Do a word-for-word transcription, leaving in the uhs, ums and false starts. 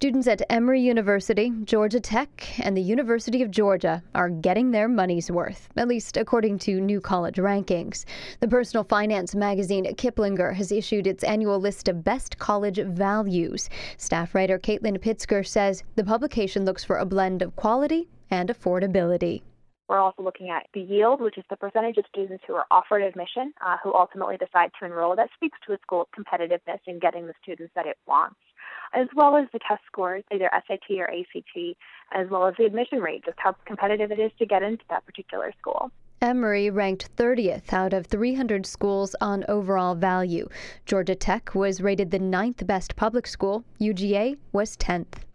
Students at Emory University, Georgia Tech, and the University of Georgia are getting their money's worth, at least according to new college rankings. The personal finance magazine Kiplinger has issued its annual list of best college values. Staff writer Caitlin Pitzker says the publication looks for a blend of quality and affordability. We're also looking at the yield, which is the percentage of students who are offered admission, uh, who ultimately decide to enroll. That speaks to a school's competitiveness in getting the students that it wants, as well as the test scores, either S A T or A C T, as well as the admission rate, just how competitive it is to get into that particular school. Emory ranked thirtieth out of three hundred schools on overall value. Georgia Tech was rated the ninth best public school. U G A was tenth.